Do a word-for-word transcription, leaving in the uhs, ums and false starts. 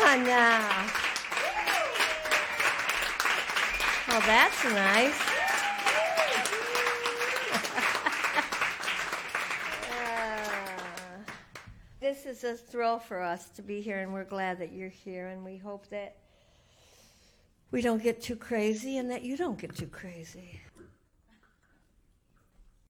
on now. Oh, that's nice. uh, this is a thrill for us to be here, and we're glad that you're here, and we hope that we don't get too crazy and that you don't get too crazy.